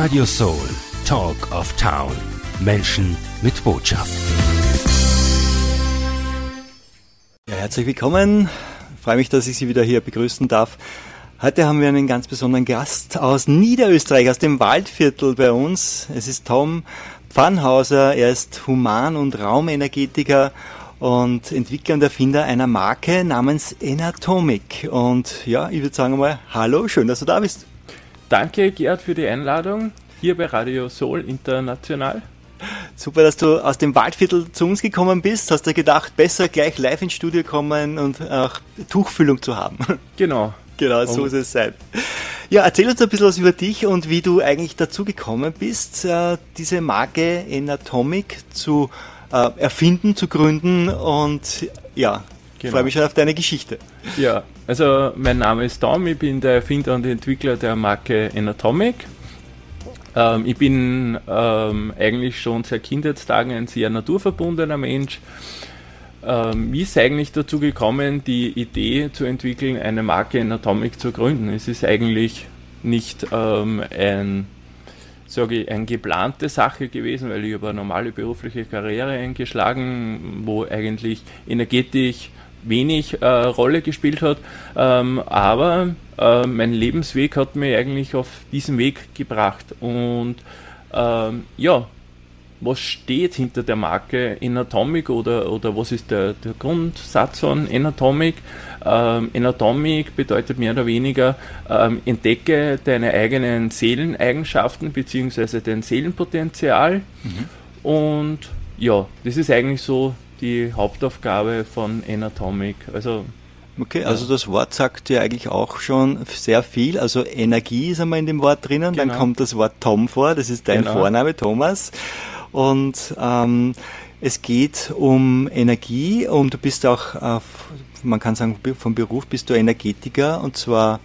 Radio Soul, Talk of Town. Menschen mit Botschaft. Ja, herzlich willkommen. Ich freue mich, dass ich Sie wieder hier begrüßen darf. Heute haben wir einen ganz besonderen Gast aus Niederösterreich, aus dem Waldviertel bei uns. Es ist Tom Pfannhauser. Er ist Human- und Raumenergetiker und Entwickler und Erfinder einer Marke namens Enatomic. Und ja, ich würde sagen mal, hallo, schön, dass du da bist. Danke, Gerd, für die Einladung hier bei Radio Soul International. Super, dass du aus dem Waldviertel zu uns gekommen bist. Hast du gedacht, besser gleich live ins Studio kommen und auch Tuchfüllung zu haben? Genau. Genau, so ist es sein. Ja, erzähl uns ein bisschen was über dich und wie du eigentlich dazu gekommen bist, diese Marke Enatomic zu erfinden, zu gründen, und ja, ich freue mich schon auf deine Geschichte. Ja, also mein Name ist Tom, ich bin der Erfinder und Entwickler der Marke Enatomic. Ich bin eigentlich schon seit Kindheitstagen ein sehr naturverbundener Mensch. Wie ist es eigentlich dazu gekommen, die Idee zu entwickeln, eine Marke Enatomic zu gründen? Es ist eigentlich nicht eine geplante Sache gewesen, weil ich habe eine normale berufliche Karriere eingeschlagen, wo eigentlich energetisch wenig Rolle gespielt hat, aber mein Lebensweg hat mich eigentlich auf diesen Weg gebracht. Und was steht hinter der Marke Enatomic oder was ist der Grundsatz von Enatomic? Enatomic bedeutet mehr oder weniger, entdecke deine eigenen Seeleneigenschaften bzw. dein Seelenpotenzial. Und ja, das ist eigentlich so die Hauptaufgabe von Enatomic. Okay, also das Wort sagt ja eigentlich auch schon sehr viel. Also Energie ist einmal in dem Wort drinnen, genau. Dann kommt das Wort Tom vor, das ist dein Vorname, Thomas. Und es geht um Energie und du bist auch, man kann sagen, vom Beruf bist du Energetiker, und zwar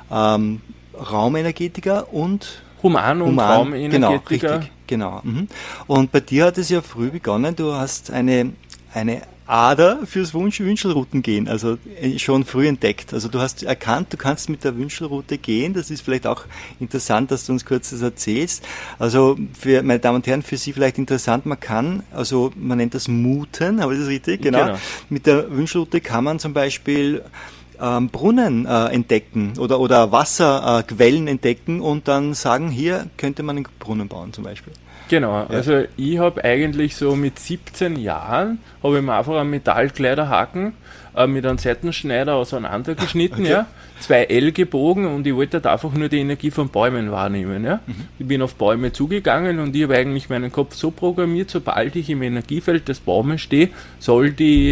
Raumenergetiker und Human- und Raumenergetiker. Genau, richtig, genau. Und bei dir hat es ja früh begonnen, du hast eine Ader fürs Wünschelrouten gehen, also schon früh entdeckt. Also du hast erkannt, du kannst mit der Wünschelroute gehen. Das ist vielleicht auch interessant, dass du uns kurz das erzählst. Also für meine Damen und Herren, für Sie vielleicht interessant, man nennt das Muten, habe ich das richtig? Genau. Mit der Wünschelroute kann man zum Beispiel Brunnen entdecken oder Wasserquellen entdecken und dann sagen, hier könnte man einen Brunnen bauen zum Beispiel. Genau, also ich habe eigentlich so mit 17 Jahren, habe ich mir einfach einen Metallkleiderhaken mit einem Seitenschneider auseinandergeschnitten, okay. 2 L gebogen, und ich wollte da einfach nur die Energie von Bäumen wahrnehmen. Ich bin auf Bäume zugegangen und ich habe eigentlich meinen Kopf so programmiert, sobald ich im Energiefeld des Baumes stehe, soll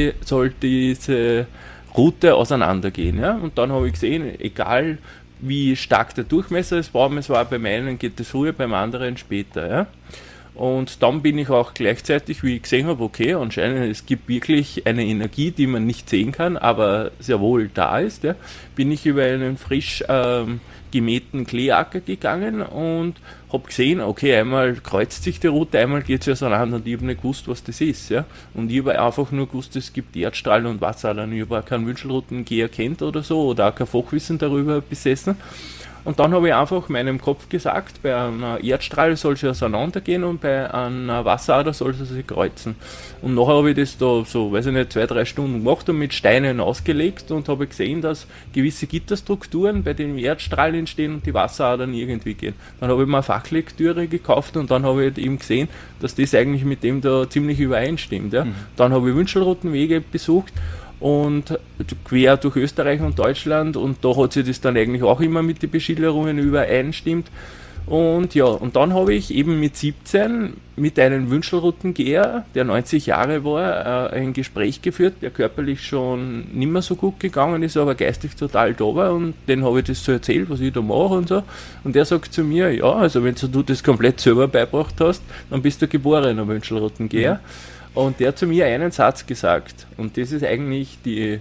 diese Route auseinandergehen. Und dann habe ich gesehen, egal wie stark der Durchmesser des Baumes war, beim einen geht es früher, beim anderen später. Und dann bin ich auch gleichzeitig, wie ich gesehen habe, okay, anscheinend es gibt wirklich eine Energie, die man nicht sehen kann, aber sehr wohl da ist, bin ich über einen frisch gemähten Kleeacker gegangen und habe gesehen, okay, einmal kreuzt sich die Route, einmal geht sie auseinander, und ich habe nicht gewusst, was das ist. Und ich habe einfach nur gewusst, es gibt Erdstrahlen und Wasseradern. Ich habe auch keinen Wünschelroutengeher kennt oder so, oder auch kein Fachwissen darüber besessen. Und dann habe ich einfach meinem Kopf gesagt, bei einer Erdstrahl soll sie auseinandergehen und bei einer Wasserader soll sie sich kreuzen. Und nachher habe ich das da so, 2-3 Stunden gemacht und mit Steinen ausgelegt und habe gesehen, dass gewisse Gitterstrukturen bei den Erdstrahlen entstehen und die Wasseradern irgendwie gehen. Dann habe ich mir eine Fachlektüre gekauft und dann habe ich eben gesehen, dass das eigentlich mit dem da ziemlich übereinstimmt. Dann habe ich Wünschelroutenwege besucht und quer durch Österreich und Deutschland, und da hat sich das dann eigentlich auch immer mit den Beschilderungen übereinstimmt. Und ja, und dann habe ich eben mit 17 mit einem Wünschelroutengeher, der 90 Jahre war, ein Gespräch geführt, der körperlich schon nicht mehr so gut gegangen ist, aber geistig total da war, und den habe ich das so erzählt, was ich da mache und so. Und der sagt zu mir, ja, also wenn du das komplett selber beigebracht hast, dann bist du geborener Wünschelroutengeher. Und der hat zu mir einen Satz gesagt, und das ist eigentlich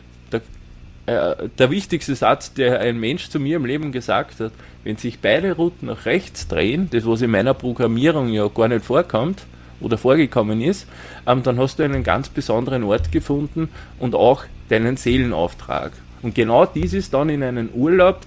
der wichtigste Satz, der ein Mensch zu mir im Leben gesagt hat: Wenn sich beide Routen nach rechts drehen, das was in meiner Programmierung ja gar nicht vorkommt oder vorgekommen ist, dann hast du einen ganz besonderen Ort gefunden und auch deinen Seelenauftrag. Und genau dies ist dann in einen Urlaub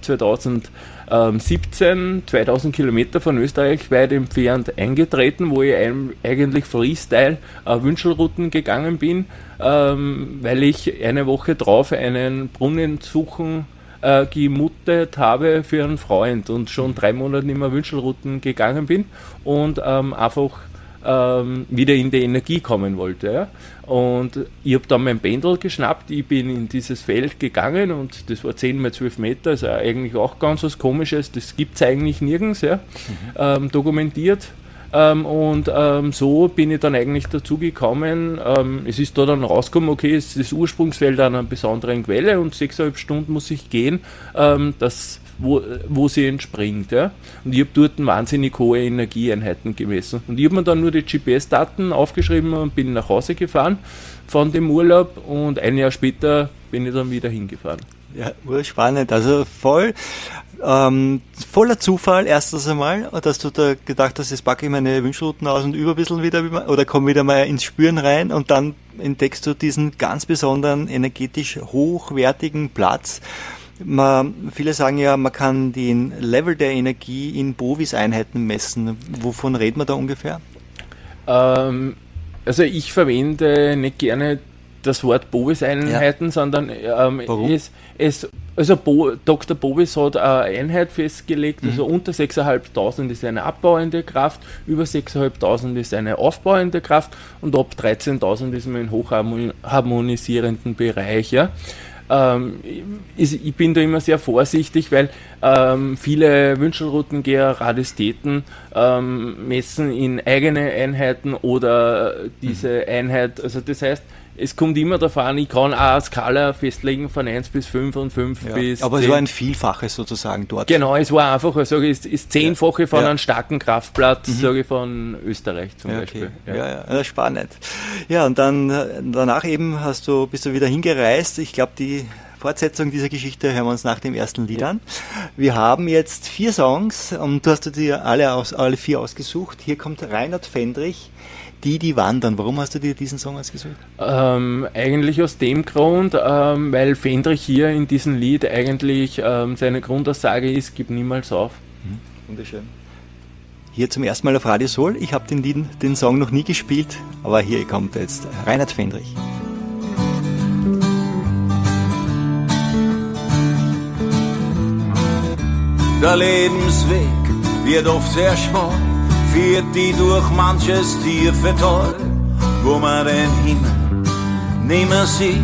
2017, 2000 Kilometer von Österreich weit entfernt eingetreten, wo ich eigentlich Freestyle Wünschelrouten gegangen bin, weil ich eine Woche drauf einen Brunnen suchen gemuttet habe für einen Freund und schon 3 Monate nicht mehr Wünschelrouten gegangen bin und einfach wieder in die Energie kommen wollte. Ja. Und ich habe dann mein Pendel geschnappt, ich bin in dieses Feld gegangen und das war 10 mal 12 Meter, also eigentlich auch ganz was Komisches, das gibt es eigentlich nirgends, ja, dokumentiert. So bin ich dann eigentlich dazu gekommen, es ist da dann rausgekommen, okay, es ist das Ursprungsfeld an einer besonderen Quelle und 6,5 Stunden muss ich gehen, wo sie entspringt. Ja? Und ich habe dort wahnsinnig hohe Energieeinheiten gemessen. Und ich habe mir dann nur die GPS-Daten aufgeschrieben und bin nach Hause gefahren von dem Urlaub und ein Jahr später bin ich dann wieder hingefahren. Ja, urspannend. Also voller Zufall erstens einmal, dass du da gedacht hast, jetzt packe ich meine Wünschelrouten aus und übe ein bisschen wieder oder komme wieder mal ins Spüren rein und dann entdeckst du diesen ganz besonderen, energetisch hochwertigen Platz. Viele sagen ja, man kann den Level der Energie in Bovis-Einheiten messen. Wovon reden wir da ungefähr? Also ich verwende nicht gerne das Wort Bovis-Einheiten, sondern Dr. Bovis hat eine Einheit festgelegt, also unter 6.500 ist eine abbauende Kraft, über 6.500 ist eine aufbauende Kraft und ab 13.000 ist man in hochharmonisierenden Bereich. Ja. Ich bin da immer sehr vorsichtig, weil viele Wünschelroutengeher, Radistäten messen in eigene Einheiten oder diese Einheit, also das heißt, es kommt immer davon an, ich kann auch eine Skala festlegen von 1 bis 5 und 5 bis 10. Aber es war ein Vielfaches sozusagen dort. Genau, es war einfach, also es ist 10-fache von einem starken Kraftplatz, sage ich, von Österreich zum Beispiel. Okay. Ja, spannend. Ja, und dann danach eben bist du wieder hingereist. Ich glaube, die Fortsetzung dieser Geschichte hören wir uns nach dem ersten Lied an. Wir haben jetzt 4 Songs und du hast dir alle 4 ausgesucht. Hier kommt Reinhard Fendrich, Die wandern. Warum hast du dir diesen Song ausgesucht? Eigentlich aus dem Grund, weil Fendrich hier in diesem Lied eigentlich seine Grundaussage ist, gib niemals auf. Wunderschön. Hier zum ersten Mal auf Radio Soul. Ich habe den Song noch nie gespielt, aber hier kommt jetzt Reinhard Fendrich. Der Lebensweg wird oft sehr schmal, führt die durch manches tiefe Tal, wo man den Himmel nimmer sieht.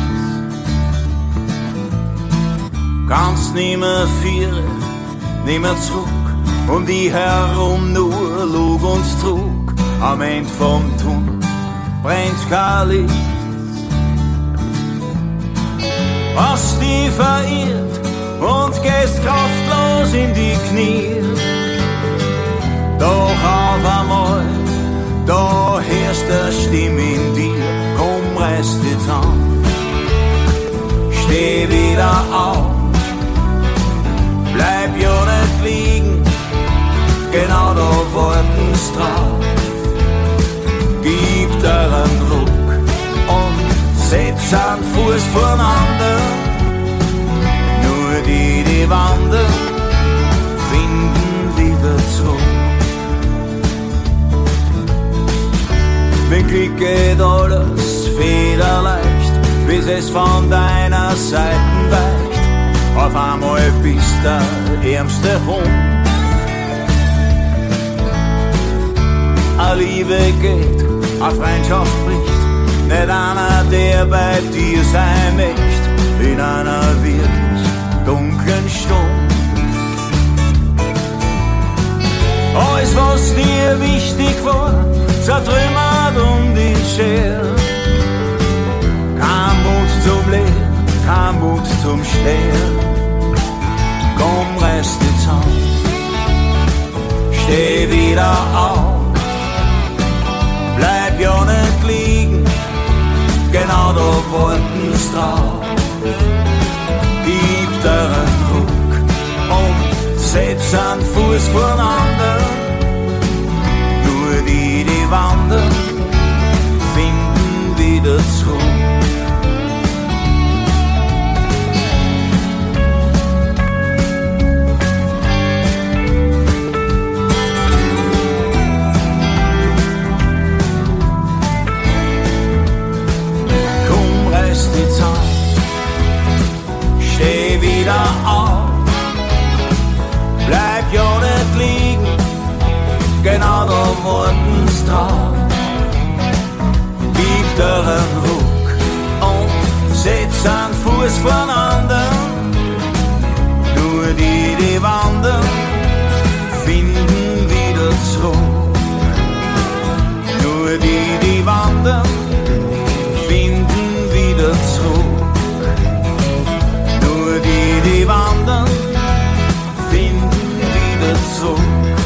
Kannst nimmer führen, nimmer zurück, um die herum nur Lug und Trug. Am Ende vom Tunnel brennt kein Licht. Hast dich verirrt und gehst kraftlos in die Knie. Doch auf einmal, da hörst eine Stimme in dir, komm, reiß dich an, steh wieder auf, bleib ja nicht liegen, genau da warten's drauf, gib dir einen Ruck und setz einen Fuß voneinander, nur die wandern, finden wieder zurück. Wenn Glück geht alles federleicht, bis es von deiner Seite weicht. Auf einmal bist der ärmste Hund. A Liebe geht, a Freundschaft bricht, nicht einer, der bei dir sein möchte, in einer wirklich dunklen Stunde. Alles, was dir wichtig war, zertrümmert die Schere. Kein Mut zum Leben, kein Mut zum Stehen. Komm, reiß dich zusammen, steh wieder auf, bleib ja nicht liegen, genau da warten's drauf. Gib dir einen Ruck und setz einen Fuß voneinander, nur die wandern, finden wieder zurück. ja nicht liegen, genau da morgens dran. Gib dir einen Ruck und setz einen Fuß voneinander. Nur die wandern, finden wieder zurück. Nur die wandern, finden wieder zurück. Nur die wandern, finden wieder zurück.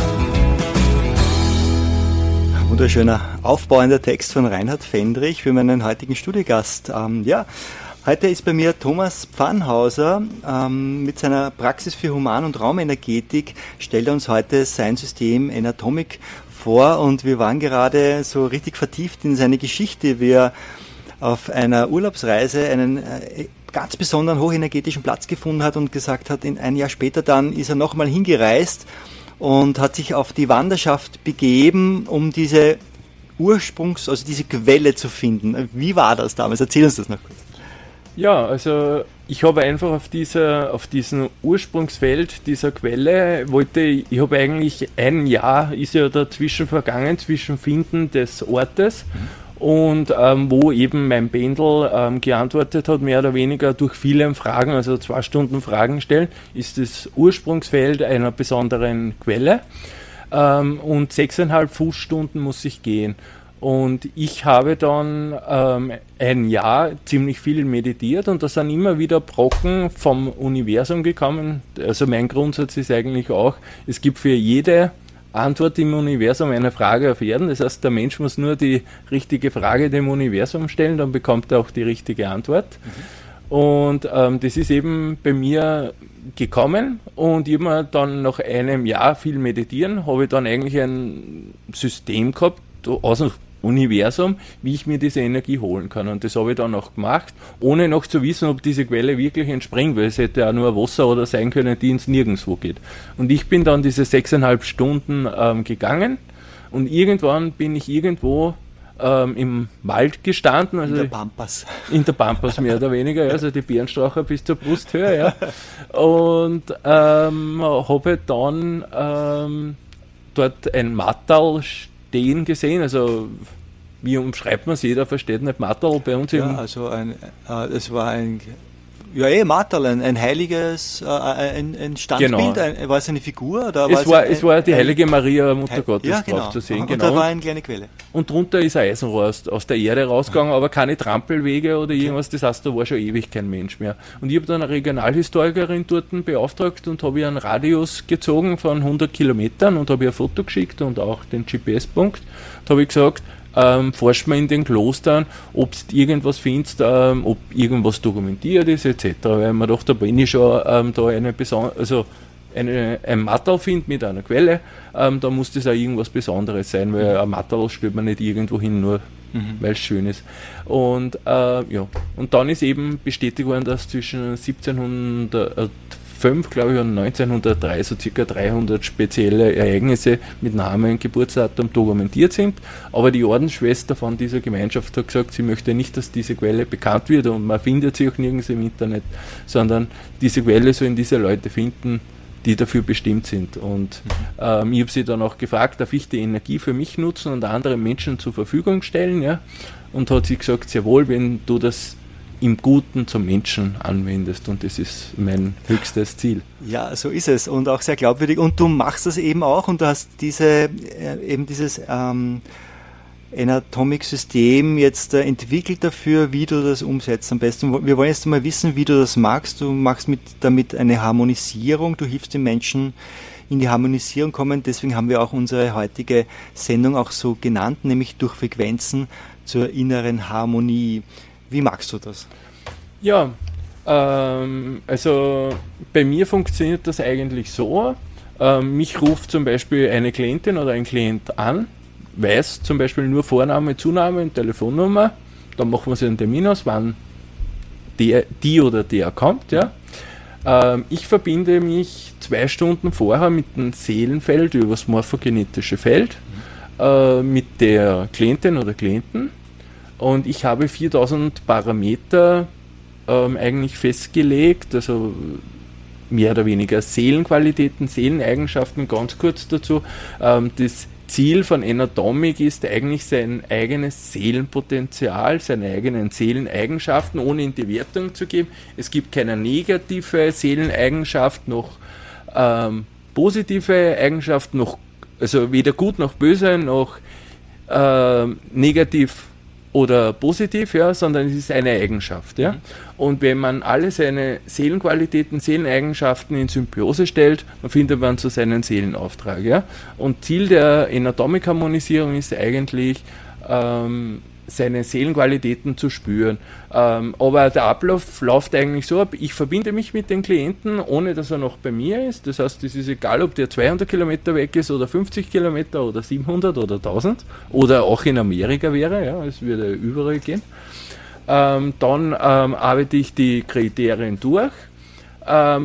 Wunderschöner aufbauender Text von Reinhard Fendrich für meinen heutigen Studiogast. Heute ist bei mir Thomas Pfannhauser mit seiner Praxis für Human- und Raumenergetik. Stellt er uns heute sein System Enatomic vor und wir waren gerade so richtig vertieft in seine Geschichte, wie er auf einer Urlaubsreise einen ganz besonderen hochenergetischen Platz gefunden hat und gesagt hat, ein Jahr später dann ist er nochmal hingereist und hat sich auf die Wanderschaft begeben, um diese diese Quelle zu finden. Wie war das damals? Erzähl uns das noch kurz. Ja, also ich habe einfach auf diesem Ursprungsfeld dieser Quelle ich habe eigentlich ein Jahr ist ja dazwischen vergangen, zwischen Finden des Ortes und wo eben mein Pendel geantwortet hat, mehr oder weniger durch viele Fragen, also 2 Stunden Fragen stellen, ist das Ursprungsfeld einer besonderen Quelle und 6,5 Fußstunden muss ich gehen. Und ich habe dann ein Jahr ziemlich viel meditiert und da sind immer wieder Brocken vom Universum gekommen. Also mein Grundsatz ist eigentlich auch, es gibt für jede Antwort im Universum eine Frage auf Erden. Das heißt, der Mensch muss nur die richtige Frage dem Universum stellen, dann bekommt er auch die richtige Antwort. Und das ist eben bei mir gekommen und ich habe mir dann nach einem Jahr viel meditieren, habe ich dann eigentlich ein System gehabt, aus dem Universum, wie ich mir diese Energie holen kann. Und das habe ich dann auch gemacht, ohne noch zu wissen, ob diese Quelle wirklich entspringt, weil es hätte ja nur Wasser oder sein können, die ins Nirgendwo geht. Und ich bin dann diese 6,5 Stunden gegangen und irgendwann bin ich irgendwo im Wald gestanden. Also in der Pampas. In der Pampas mehr oder weniger, also die Bärenstraucher bis zur Brusthöhe. Ja. Und habe dann dort ein Matterl stehen gesehen, also wie umschreibt man es? Jeder versteht nicht Matterl bei uns. Ja, also es war ein Matterl, ein heiliges, ein Standbild, genau. War es eine Figur? Oder es war die heilige Maria, Mutter Gottes, ja, drauf zu sehen. Und genau. da war eine kleine Quelle. Und drunter ist ein Eisenrohr aus der Erde rausgegangen, aber keine Trampelwege oder irgendwas, das heißt, da war schon ewig kein Mensch mehr. Und ich habe dann eine Regionalhistorikerin dort beauftragt und habe ihr einen Radius gezogen von 100 Kilometern und habe ihr ein Foto geschickt und auch den GPS-Punkt. Da habe ich gesagt, forscht man in den Klostern, ob du irgendwas findest, ob irgendwas dokumentiert ist, etc. Weil man dachte, da bin ich schon da ein Matterl finde mit einer Quelle, da muss das auch irgendwas Besonderes sein, weil ein Matterl stellt man nicht irgendwo hin, nur weil es schön ist. Und und dann ist eben bestätigt worden, dass zwischen 1705, glaube ich, und 1903 so ca. 300 spezielle Ereignisse mit Namen und Geburtsdatum dokumentiert sind. Aber die Ordensschwester von dieser Gemeinschaft hat gesagt, sie möchte nicht, dass diese Quelle bekannt wird und man findet sie auch nirgends im Internet, sondern diese Quelle sollen diese Leute finden, die dafür bestimmt sind. Und ich habe sie dann auch gefragt, darf ich die Energie für mich nutzen und anderen Menschen zur Verfügung stellen? Ja? Und hat sie gesagt, sehr wohl, wenn du das im Guten zum Menschen anwendest, und das ist mein höchstes Ziel. Ja, so ist es und auch sehr glaubwürdig und du machst das eben auch und du hast dieses Enatomic-System jetzt entwickelt dafür, wie du das umsetzt am besten. Wir wollen jetzt mal wissen, wie du das magst. Du machst damit eine Harmonisierung, du hilfst den Menschen in die Harmonisierung kommen, deswegen haben wir auch unsere heutige Sendung auch so genannt, nämlich durch Frequenzen zur inneren Harmonie. Wie magst du das? Ja, also bei mir funktioniert das eigentlich so. Mich ruft zum Beispiel eine Klientin oder ein Klient an, weiß zum Beispiel nur Vorname, Zunahme und Telefonnummer, dann machen wir sich einen Termin aus, wann die oder der kommt. Ja. Ich verbinde mich 2 Stunden vorher mit dem Seelenfeld über das morphogenetische Feld mit der Klientin oder Klienten. Und ich habe 4000 Parameter eigentlich festgelegt, also mehr oder weniger Seelenqualitäten, Seeleneigenschaften, ganz kurz dazu. Das Ziel von Enatomic ist eigentlich sein eigenes Seelenpotenzial, seine eigenen Seeleneigenschaften, ohne in die Wertung zu geben. Es gibt keine negative Seeleneigenschaft, noch positive Eigenschaft, noch, also weder gut noch böse, noch negativ oder positiv, ja, sondern es ist eine Eigenschaft. Ja? Und wenn man alle seine Seelenqualitäten, Seeleneigenschaften in Symbiose stellt, dann findet man so seinen Seelenauftrag. Ja? Und Ziel der Enatomic-Harmonisierung ist eigentlich, seine Seelenqualitäten zu spüren. Aber der Ablauf läuft eigentlich so ab, ich verbinde mich mit den Klienten, ohne dass er noch bei mir ist. Das heißt, es ist egal, ob der 200 Kilometer weg ist oder 50 Kilometer oder 700 oder 1000 oder auch in Amerika wäre, ja, es würde überall gehen. Dann arbeite ich die Kriterien durch, ja,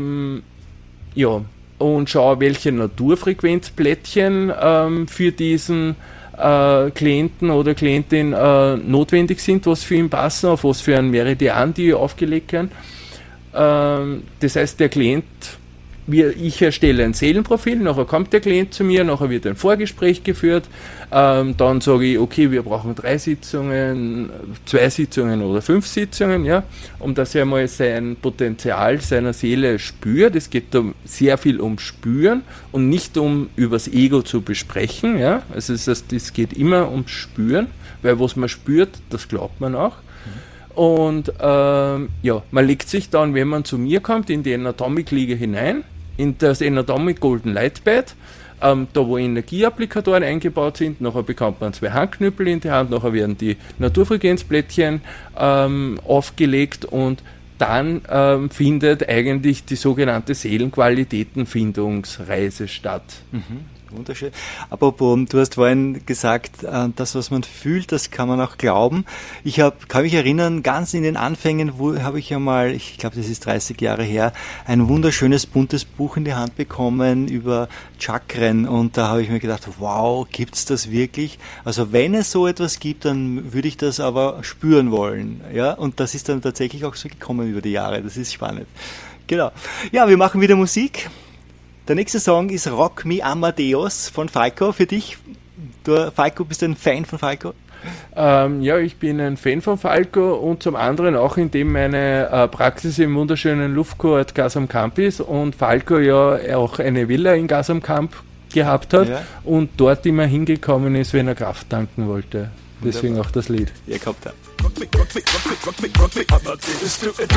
und schaue, welche Naturfrequenzplättchen für diesen Klienten oder Klientin notwendig sind, was für ihn passen, auf was für einen Meridian die aufgelegt werden. Das heißt, der Klient, ich erstelle ein Seelenprofil, nachher kommt der Klient zu mir, nachher wird ein Vorgespräch geführt, dann sage ich, okay, wir brauchen 3 Sitzungen, 2 Sitzungen oder 5 Sitzungen, ja, um dass er mal sein Potenzial seiner Seele spürt. Es geht da sehr viel um Spüren und nicht um übers Ego zu besprechen, ja, also es geht immer ums Spüren, weil was man spürt, das glaubt man auch. Und ja, man legt sich dann, wenn man zu mir kommt, in die Enatomic-Liege hinein, in das Enatomic Golden Light Bed, da wo Energieapplikatoren eingebaut sind, nachher bekommt man 2 Handknüppel in die Hand, nachher werden die Naturfrequenzplättchen aufgelegt und dann findet eigentlich die sogenannte Seelenqualitätenfindungsreise statt. Wunderschön. Apropos, du hast vorhin gesagt, das, was man fühlt, das kann man auch glauben. Kann mich erinnern, ganz in den Anfängen, habe ich ja mal, ich glaube, das ist 30 Jahre her, ein wunderschönes, buntes Buch in die Hand bekommen über Chakren und da habe ich mir gedacht, wow, gibt's das wirklich? Also wenn es so etwas gibt, dann würde ich das aber spüren wollen. Ja, und das ist dann tatsächlich auch so gekommen über die Jahre. Das ist spannend. Genau. Ja, wir machen wieder Musik. Der nächste Song ist Rock Me Amadeus von Falco. Für dich, du, Falco, bist du ein Fan von Falco? Ja, ich bin ein Fan von Falco und zum anderen auch, indem meine Praxis im wunderschönen Luftkurort Gas am Kamp ist und Falco ja auch eine Villa in Gas am Kamp gehabt hat, ja, und dort immer hingekommen ist, wenn er Kraft tanken wollte. Deswegen wunderbar. Auch das Lied. Ja, kommt da. Rock me, rock me, rock me, rock me, rock me, Amadeus, do it.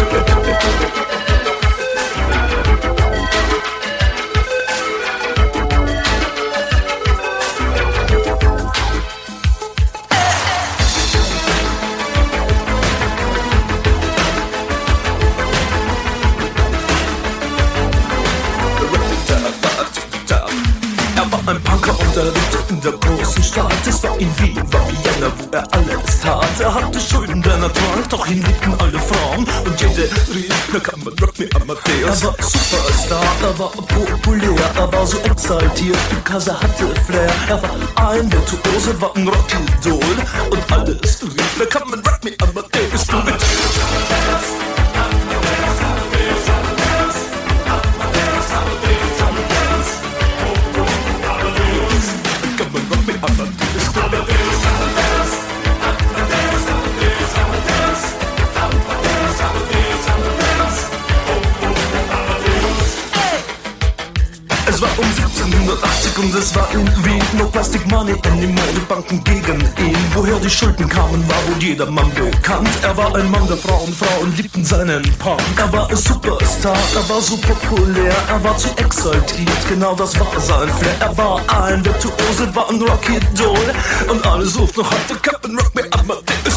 Ein Punker und er lebte in der großen Stadt. Es war in Wien, war Vienna, wo er alles tat. Er hatte Schulden, der Natur, doch ihn liebten alle Frauen. Und jede rief, na kann man Rock Me Amadeus. Er war Superstar, er war populär, er war so exaltiert, because er hatte Flair. Er war ein Virtuose, war ein Rockidol. Und alles rief, na kann man Rock Me Amadeus. Du mit Es war um 1780 und es war in Wien. No Plastic Money anymore, die Banken gegen ihn. Woher die Schulden kamen, war wohl jedermann bekannt. Er war ein Mann der Frauen, Frauen liebten seinen Punk. Er war ein Superstar, er war so populär, er war zu exaltiert, genau das war sein Flair. Er war ein Virtuose, war ein Rockidol. Und alle suchten noch heute Captain Rock Me Amadeus.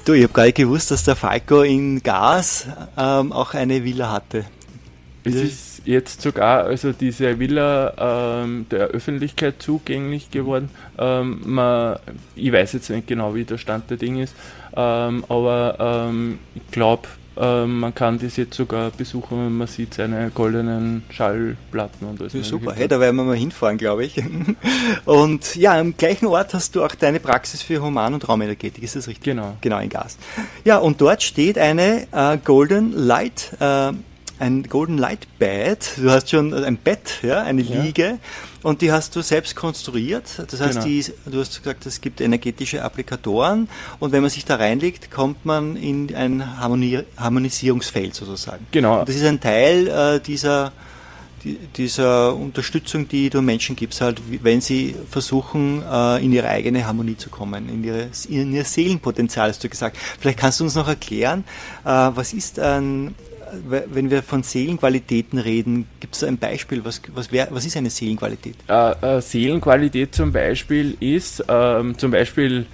Du, ich habe gar nicht gewusst, dass der Falco in Gas auch eine Villa hatte. Es ist jetzt sogar also diese Villa der Öffentlichkeit zugänglich geworden. Ich weiß jetzt nicht genau, wie der Stand der Dinge ist, aber ich glaube, man kann das jetzt sogar besuchen und man sieht seine goldenen Schallplatten und alles. Ja, super, hey, da werden wir mal hinfahren, glaube ich. Und ja, am gleichen Ort hast du auch deine Praxis für Human- und Raumenergetik, ist das richtig? Genau. Genau, in Gas. Ja, und dort steht eine Golden Light, ein Golden Light Bed. Du hast schon ein Bett, ja, eine Liege, und die hast du selbst konstruiert. Das heißt, Genau. du hast gesagt, es gibt energetische Applikatoren, und wenn man sich da reinlegt, kommt man in ein Harmonisierungsfeld sozusagen. Genau. Und das ist ein Teil dieser Unterstützung, die du Menschen gibst, halt, wenn sie versuchen, in ihre eigene Harmonie zu kommen, in ihr Seelenpotenzial, hast du gesagt. Vielleicht kannst du uns noch erklären, was ist wenn wir von Seelenqualitäten reden, gibt es ein Beispiel, was ist eine Seelenqualität? Seelenqualität zum Beispiel ist zum Beispiel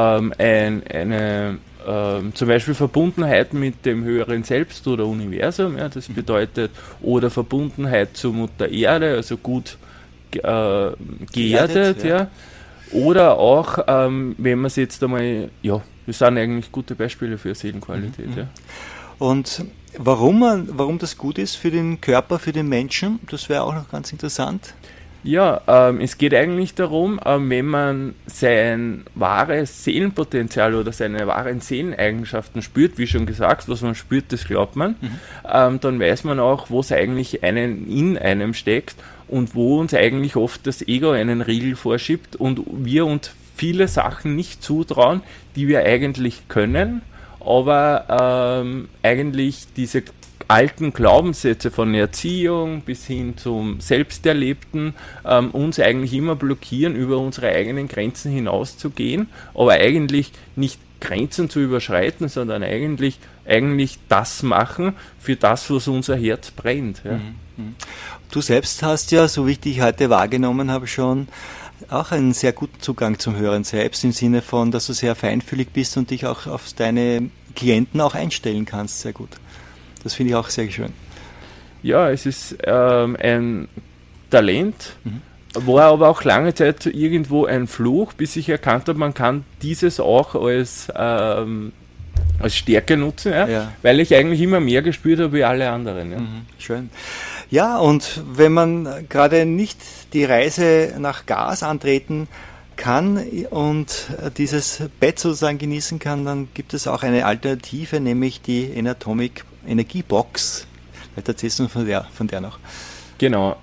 zum Beispiel Verbundenheit mit dem höheren Selbst oder Universum, ja, das bedeutet, oder Verbundenheit zur Mutter Erde, also gut geerdet, ja. Oder auch, wenn man es jetzt einmal, ja, das sind eigentlich gute Beispiele für Seelenqualität, ja. Und warum das gut ist für den Körper, für den Menschen, das wäre auch noch ganz interessant. Ja, es geht eigentlich darum, wenn man sein wahres Seelenpotenzial oder seine wahren Seeleneigenschaften spürt, wie schon gesagt, was man spürt, das glaubt man, dann weiß man auch, was eigentlich in einem steckt und wo uns eigentlich oft das Ego einen Riegel vorschiebt und wir uns viele Sachen nicht zutrauen, die wir eigentlich können, aber eigentlich diese alten Glaubenssätze von Erziehung bis hin zum Selbsterlebten uns eigentlich immer blockieren, über unsere eigenen Grenzen hinauszugehen, aber eigentlich nicht Grenzen zu überschreiten, sondern eigentlich das machen, für das, was unser Herz brennt. Ja. Du selbst hast ja, so wie ich dich heute wahrgenommen habe, schon auch einen sehr guten Zugang zum Hören selbst, im Sinne von, dass du sehr feinfühlig bist und dich auch auf deine Klienten auch einstellen kannst, sehr gut. Das finde ich auch sehr schön. Ja, es ist ein Talent, war aber auch lange Zeit irgendwo ein Fluch, bis ich erkannt habe, man kann dieses auch als Stärke nutzen, ja? Weil ich eigentlich immer mehr gespürt habe wie alle anderen. Ja. Schön. Ja, und wenn man gerade nicht die Reise nach Gas antreten kann und dieses Bett sozusagen genießen kann, dann gibt es auch eine Alternative, nämlich die Enatomic Energiebox. Vielleicht erzählst du von der noch. Genau.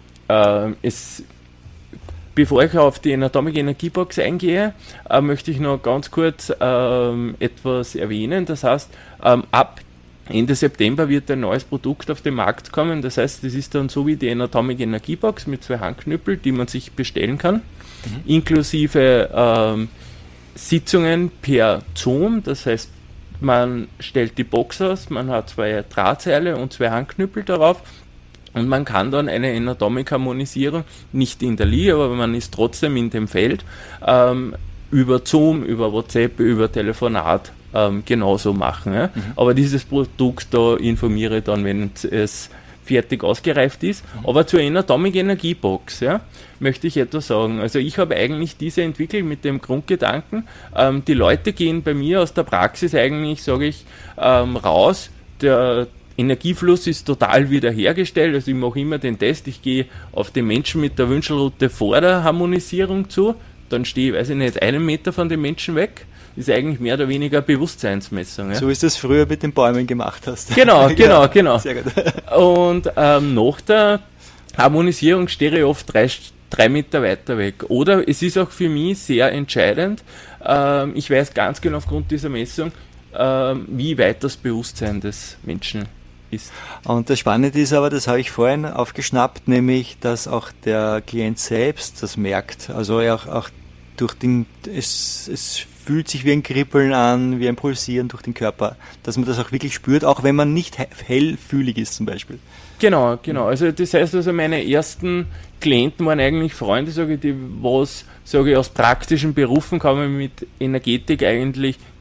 Bevor ich auf die Enatomic Energiebox eingehe, möchte ich noch ganz kurz etwas erwähnen. Das heißt, ab Ende September wird ein neues Produkt auf den Markt kommen. Das heißt, das ist dann so wie die Enatomic Energiebox mit 2 Handknüppel, die man sich bestellen kann, inklusive Sitzungen per Zoom. Das heißt, man stellt die Box aus, man hat 2 Drahtseile und 2 Handknüppel darauf und man kann dann eine Enatomic-Harmonisierung, nicht in der Liege, aber man ist trotzdem in dem Feld, über Zoom, über WhatsApp, über Telefonat genauso machen. Ja? Aber dieses Produkt, da informiere ich dann, wenn es fertig ausgereift ist. Aber zur Enatomic Energiebox, ja, möchte ich etwas sagen. Also ich habe eigentlich diese entwickelt mit dem Grundgedanken, die Leute gehen bei mir aus der Praxis eigentlich, sage ich, raus, der Energiefluss ist total wiederhergestellt, also ich mache immer den Test, ich gehe auf den Menschen mit der Wünschelrute vor der Harmonisierung zu, dann stehe ich, weiß ich nicht, 1 Meter von dem Menschen weg. Ist eigentlich mehr oder weniger Bewusstseinsmessung. Ja? So wie du es früher mit den Bäumen gemacht hast. Genau. Sehr gut. Und nach der Harmonisierung stehe ich oft 3 Meter weiter weg. Oder es ist auch für mich sehr entscheidend, ich weiß ganz genau aufgrund dieser Messung, wie weit das Bewusstsein des Menschen ist. Und das Spannende ist aber, das habe ich vorhin aufgeschnappt, nämlich, dass auch der Klient selbst das merkt. Also auch durch es fühlt sich wie ein Kribbeln an, wie ein Pulsieren durch den Körper, dass man das auch wirklich spürt, auch wenn man nicht hellfühlig ist zum Beispiel. Genau. Also das heißt also, meine ersten Klienten waren eigentlich Freunde, die aus praktischen Berufen kamen mit Energetik eigentlich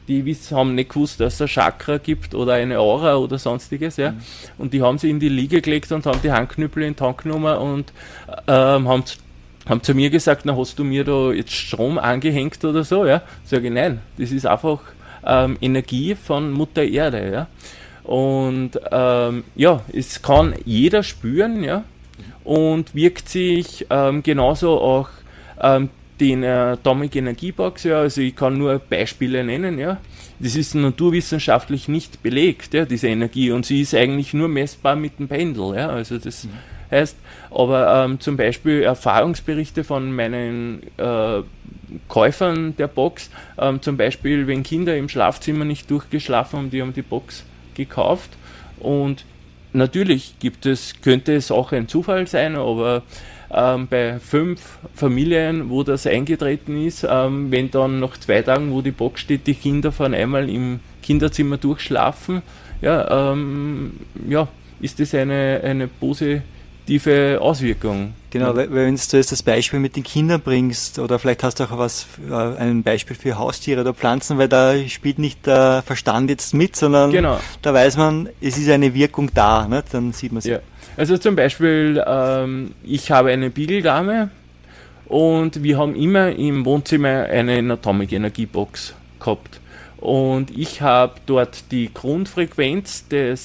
die haben nicht gewusst, dass es ein Chakra gibt oder eine Aura oder sonstiges, ja. Und die haben sie in die Liege gelegt und haben die Handknüppel in die Hand genommen und haben zu mir gesagt, na, hast du mir da jetzt Strom angehängt oder so, ja? Sage ich, nein, das ist einfach Energie von Mutter Erde, ja. Und ja, es kann jeder spüren, ja, und wirkt sich genauso auch den Atomic Energy Box, ja, also ich kann nur Beispiele nennen, ja. Das ist naturwissenschaftlich nicht belegt, ja, diese Energie, und sie ist eigentlich nur messbar mit dem Pendel, ja, also das heißt, aber zum Beispiel Erfahrungsberichte von meinen Käufern der Box, zum Beispiel, wenn Kinder im Schlafzimmer nicht durchgeschlafen haben, die haben die Box gekauft, und natürlich könnte es auch ein Zufall sein, aber bei 5 Familien, wo das eingetreten ist, wenn dann nach 2 Tagen, wo die Box steht, die Kinder von einmal im Kinderzimmer durchschlafen, ja, ist das eine positive Auswirkung. Genau, weil wenn du jetzt das Beispiel mit den Kindern bringst, oder vielleicht hast du auch ein Beispiel für Haustiere oder Pflanzen, weil da spielt nicht der Verstand jetzt mit, sondern da weiß man, es ist eine Wirkung da, ne? Dann sieht man es. Ja. Also zum Beispiel, ich habe eine Beagle-Dame und wir haben immer im Wohnzimmer eine Atomic Energy Box gehabt. Und ich habe dort die Grundfrequenz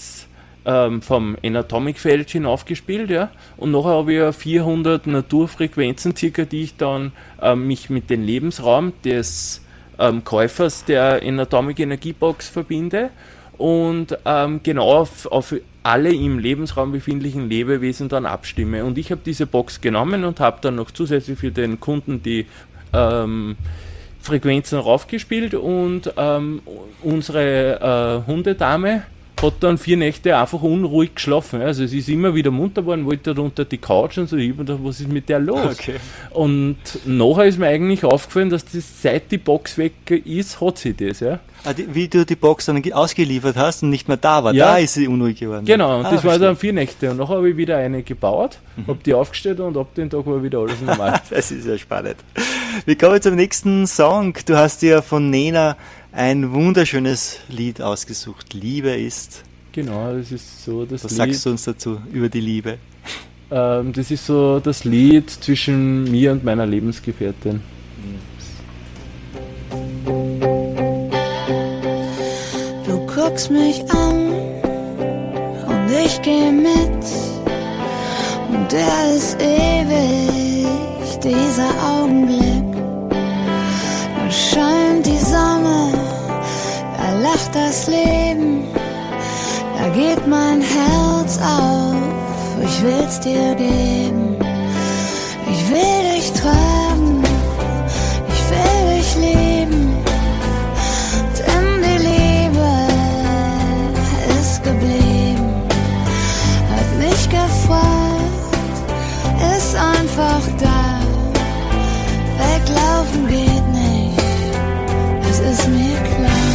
vom Atomic-Feldchen aufgespielt, ja, und nachher habe ich 400 Naturfrequenzen circa, die ich dann mich mit dem Lebensraum des Käufers der Atomic Energy Box verbinde und genau auf alle im Lebensraum befindlichen Lebewesen dann abstimme. Und ich habe diese Box genommen und habe dann noch zusätzlich für den Kunden die Frequenzen raufgespielt, und unsere Hundedame hat dann 4 Nächte einfach unruhig geschlafen. Also sie ist immer wieder munter geworden, wollte unter die Couch und so. Ich habe gedacht, was ist mit der los? Okay. Und nachher ist mir eigentlich aufgefallen, dass das, seit die Box weg ist, hat sie das. Ja. Wie du die Box dann ausgeliefert hast und nicht mehr da war, da ist sie unruhig geworden. Genau, und das war dann 4 Nächte. Und nachher habe ich wieder eine gebaut, habe die aufgestellt, und ab dem Tag war wieder alles normal. Das ist ja spannend. Wir kommen zum nächsten Song. Du hast dir von Nena ein wunderschönes Lied ausgesucht. Liebe ist. Genau, das ist so das Was Lied. Was sagst du uns dazu über die Liebe? Das ist so das Lied zwischen mir und meiner Lebensgefährtin. Du guckst mich an und ich geh mit, und der ist ewig, dieser Augenblick. Da scheint die Sonne, da lacht das Leben, da geht mein Herz auf, ich will's dir geben. Ich will dich tragen, ich will dich lieben, denn die Liebe ist geblieben. Hat nicht gefragt, ist einfach da, weglaufen geht nicht, es ist mir klar.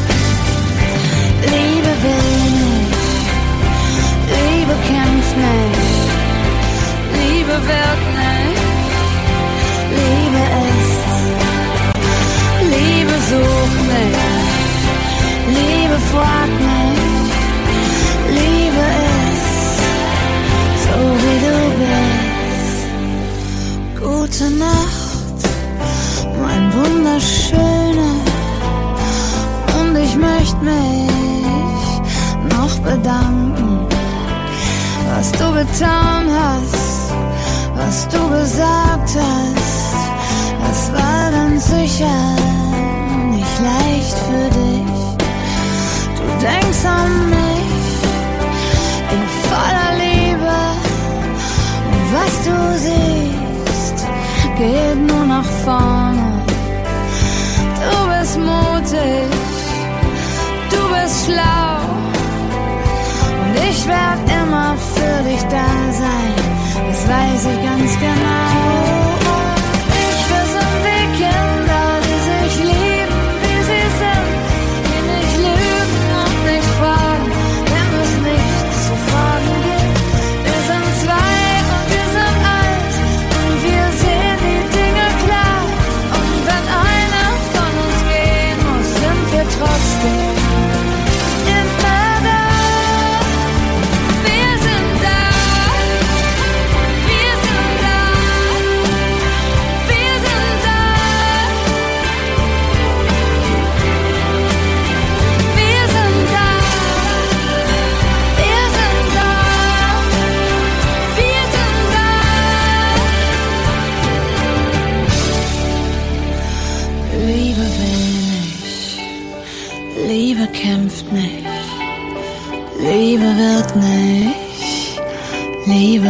Liebe will nicht, Liebe kämpft nicht, Liebe wird nicht, Liebe ist. Liebe sucht nicht, Liebe fragt nicht, Liebe ist, so wie du bist. Gute Nacht, mein Wunderschöner, und ich möchte mich noch bedanken, was du getan hast, was du gesagt hast, das war ganz sicher nicht leicht für dich. Du denkst an mich in voller Liebe, und was du siehst, geht nur nach vorne. Du bist mutig, du bist schlau, und ich werd immer für dich da sein, das weiß ich ganz genau. Wir sind wie Kinder, die sich lieben, wie sie sind, die nicht lügen und nicht fragen,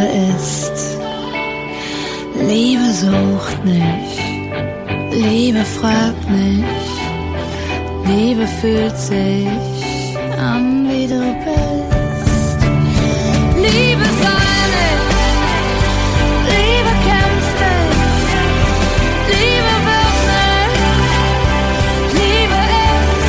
ist. Liebe sucht nicht, Liebe fragt nicht, Liebe fühlt sich an, wie du bist. Liebe sei nicht, Liebe kämpft nicht, Liebe wird nicht, Liebe ist.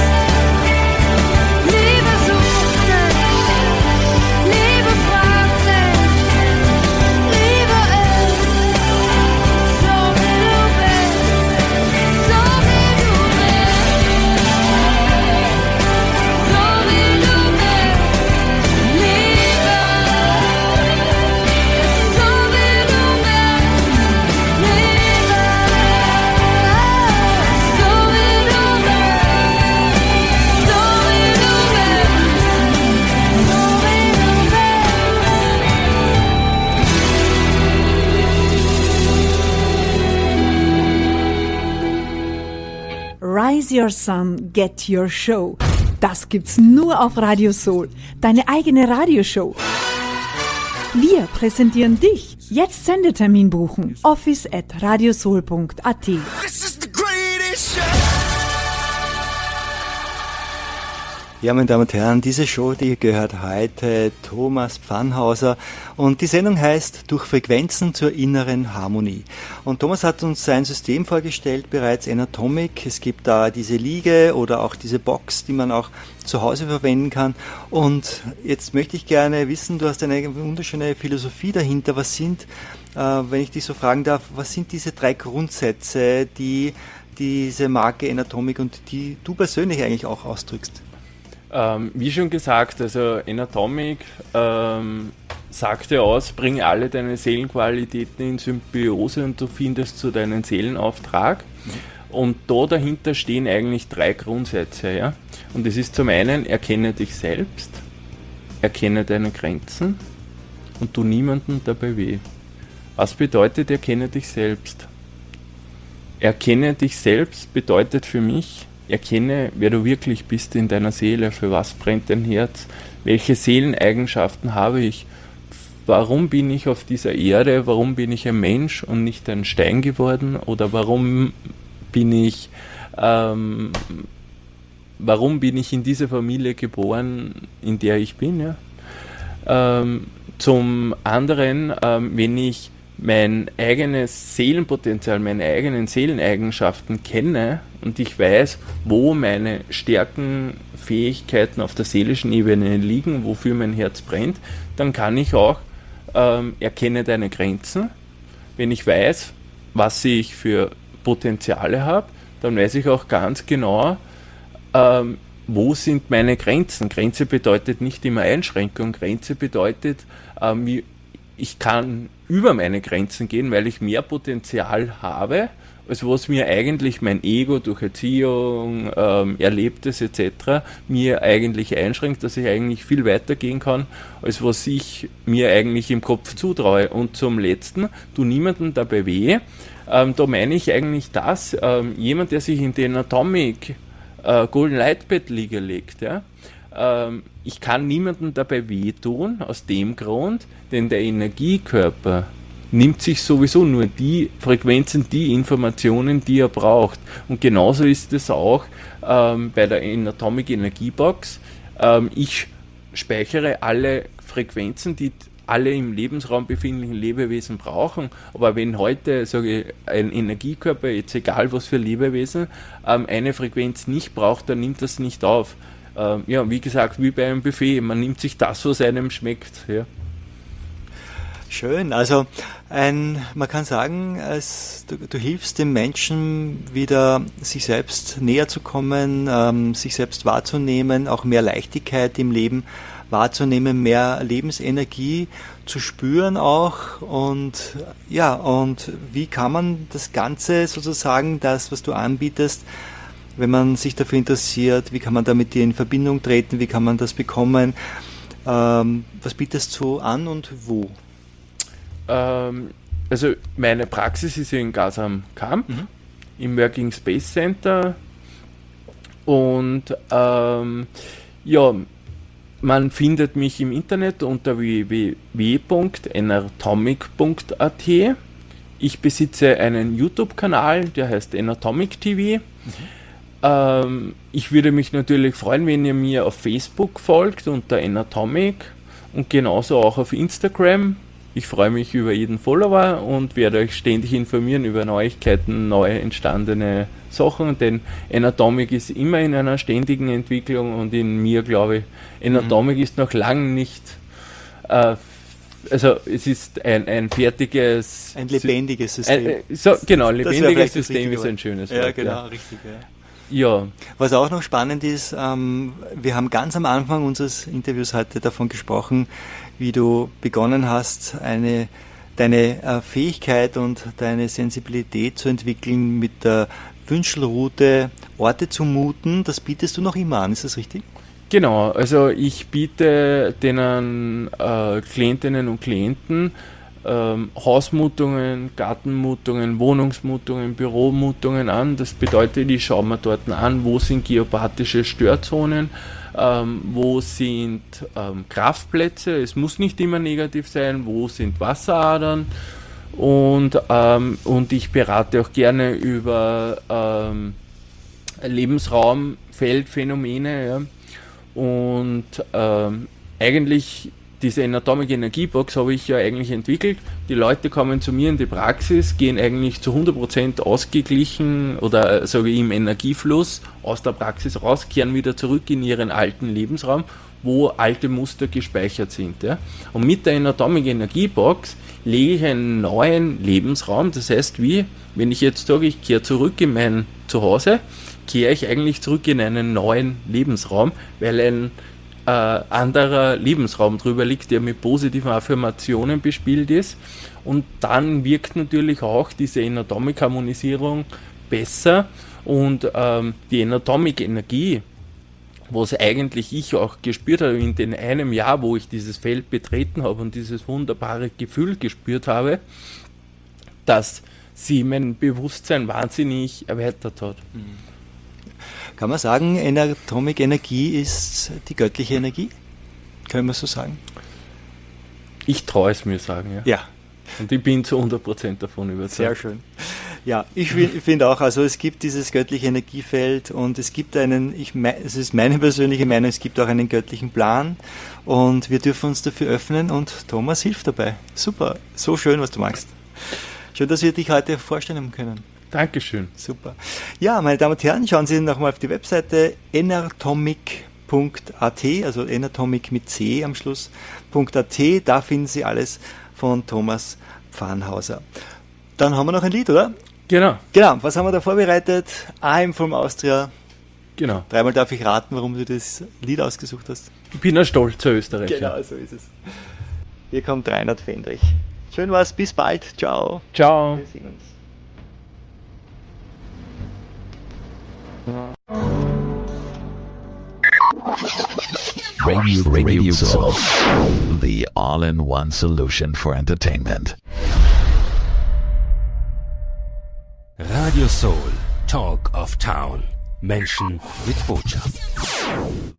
Liebe sucht nicht, Liebe fragt nicht, Liebe ist. So wie du bist, so wie du bist, so wie du bist. Liebe, so wie du bist. Liebe, so wie du bist, so wie du Rise Your Sun, Get Your Show. Das gibt's nur auf Radio Soul. Deine eigene Radioshow. Wir präsentieren dich. Jetzt Sendetermin buchen. office@radiosoul.at. This is the greatest show. Ja, meine Damen und Herren, diese Show, die gehört heute Thomas Pfannhauser und die Sendung heißt Durch Frequenzen zur inneren Harmonie. Und Thomas hat uns sein System vorgestellt, bereits Enatomic. Es gibt da diese Liege oder auch diese Box, die man auch zu Hause verwenden kann. Und jetzt möchte ich gerne wissen, du hast eine wunderschöne Philosophie dahinter. Was sind, wenn ich dich so fragen darf, was sind diese 3 Grundsätze, die diese Marke Enatomic und die du persönlich eigentlich auch ausdrückst? Wie schon gesagt, also Enatomic sagt ja aus, bringe alle deine Seelenqualitäten in Symbiose und du findest zu deinen Seelenauftrag. Und da dahinter stehen eigentlich 3 Grundsätze. Ja? Und es ist zum einen, erkenne dich selbst, erkenne deine Grenzen und tu niemandem dabei weh. Was bedeutet erkenne dich selbst? Erkenne dich selbst bedeutet für mich, erkenne, wer du wirklich bist in deiner Seele, für was brennt dein Herz, welche Seeleneigenschaften habe ich, warum bin ich auf dieser Erde, warum bin ich ein Mensch und nicht ein Stein geworden oder warum bin ich in dieser Familie geboren, in der ich bin. Ja? Zum anderen, wenn ich mein eigenes Seelenpotenzial, meine eigenen Seeleneigenschaften kenne und ich weiß, wo meine Stärken, Fähigkeiten auf der seelischen Ebene liegen, wofür mein Herz brennt, dann kann ich auch erkenne deine Grenzen. Wenn ich weiß, was ich für Potenziale habe, dann weiß ich auch ganz genau, wo sind meine Grenzen. Grenze bedeutet nicht immer Einschränkung, Grenze bedeutet, ich kann über meine Grenzen gehen, weil ich mehr Potenzial habe, als was mir eigentlich mein Ego durch Erziehung, Erlebtes etc. mir eigentlich einschränkt, dass ich eigentlich viel weiter gehen kann, als was ich mir eigentlich im Kopf zutraue. Und zum Letzten, tu niemandem dabei weh. Da meine ich eigentlich das, jemand, der sich in den Atomic Golden Light Bed Liege legt, ja, ich kann niemandem dabei wehtun, aus dem Grund, denn der Energiekörper nimmt sich sowieso nur die Frequenzen, die Informationen, die er braucht. Und genauso ist es auch bei der Atomic Energiebox. Ich speichere alle Frequenzen, die alle im Lebensraum befindlichen Lebewesen brauchen. Aber wenn heute, sage ich, ein Energiekörper, jetzt egal was für Lebewesen, eine Frequenz nicht braucht, dann nimmt das nicht auf. Ja, wie gesagt, wie bei einem Buffet, man nimmt sich das, was einem schmeckt. Ja. Schön, also man kann sagen, du hilfst dem Menschen wieder, sich selbst näher zu kommen, sich selbst wahrzunehmen, auch mehr Leichtigkeit im Leben wahrzunehmen, mehr Lebensenergie zu spüren auch und ja, und wie kann man das Ganze sozusagen, das, was du anbietest, wenn man sich dafür interessiert, wie kann man da mit dir in Verbindung treten, wie kann man das bekommen, was bietest du an und wo? Also meine Praxis ist in Gas am Kamp, im Working Space Center und ja, Man findet mich im Internet unter www.enertomic.at. Ich besitze einen YouTube-Kanal, der heißt Enertomic TV. Ich würde mich natürlich freuen, wenn ihr mir auf Facebook folgt unter Enertomic und genauso auch auf Instagram. Ich freue mich über jeden Follower und werde euch ständig informieren über Neuigkeiten, neu entstandene Sachen, denn Enertomic ist immer in einer ständigen Entwicklung und in mir glaube ich, Enertomic ist noch lange nicht, also es ist ein fertiges... Ein lebendiges System. Lebendiges System ist ein schönes Wort. Ja, genau, richtig. Ja. Was auch noch spannend ist, wir haben ganz am Anfang unseres Interviews heute davon gesprochen, wie du begonnen hast, deine Fähigkeit und deine Sensibilität zu entwickeln, mit der Wünschelrute Orte zu muten. Das bietest du noch immer an, ist das richtig? Genau, also ich biete den Klientinnen und Klienten Hausmutungen, Gartenmutungen, Wohnungsmutungen, Büromutungen an. Das bedeutet, ich schaue mir dort an, wo sind geopathische Störzonen, wo sind Kraftplätze, es muss nicht immer negativ sein, wo sind Wasseradern und ich berate auch gerne über Lebensraumfeldphänomene, ja. Und eigentlich diese Enertomic Energiebox habe ich ja eigentlich entwickelt. Die Leute kommen zu mir in die Praxis, gehen eigentlich zu 100% ausgeglichen oder sage ich im Energiefluss aus der Praxis raus, kehren wieder zurück in ihren alten Lebensraum, wo alte Muster gespeichert sind. Ja. Und mit der Enertomic Energiebox lege ich einen neuen Lebensraum. Das heißt, wenn ich jetzt sage, ich kehre zurück in mein Zuhause, kehre ich eigentlich zurück in einen neuen Lebensraum, weil ein anderer Lebensraum drüber liegt, der mit positiven Affirmationen bespielt ist, und dann wirkt natürlich auch diese Enertomic-Harmonisierung besser und die Enertomic-Energie, was eigentlich ich auch gespürt habe in den einem Jahr, wo ich dieses Feld betreten habe und dieses wunderbare Gefühl gespürt habe, dass sie mein Bewusstsein wahnsinnig erweitert hat. Kann man sagen, Enertomic Energie ist die göttliche Energie? Können wir so sagen? Ich traue es mir sagen, ja. Ja. Und ich bin zu 100% davon überzeugt. Sehr schön. Ja, ich finde auch, also es gibt dieses göttliche Energiefeld und es gibt es ist meine persönliche Meinung, es gibt auch einen göttlichen Plan und wir dürfen uns dafür öffnen und Thomas hilft dabei. Super, so schön, was du machst. Schön, dass wir dich heute vorstellen können. Dankeschön. Super. Ja, meine Damen und Herren, schauen Sie nochmal auf die Webseite enertomic.at, also Enertomic mit C am Schluss.at, da finden Sie alles von Thomas Pfannhauser. Dann haben wir noch ein Lied, oder? Genau. Genau, was haben wir da vorbereitet? I'm from Austria. Genau. Dreimal darf ich raten, warum du das Lied ausgesucht hast. Ich bin ein stolzer Österreicher. Genau, so ist es. Hier kommt Reinhard Fendrich. Schön war's, bis bald. Ciao. Ciao. Wir sehen uns. Radio Soul, the all-in-one solution for entertainment. Radio Soul, Talk of Town. Menschen mit Botschaft.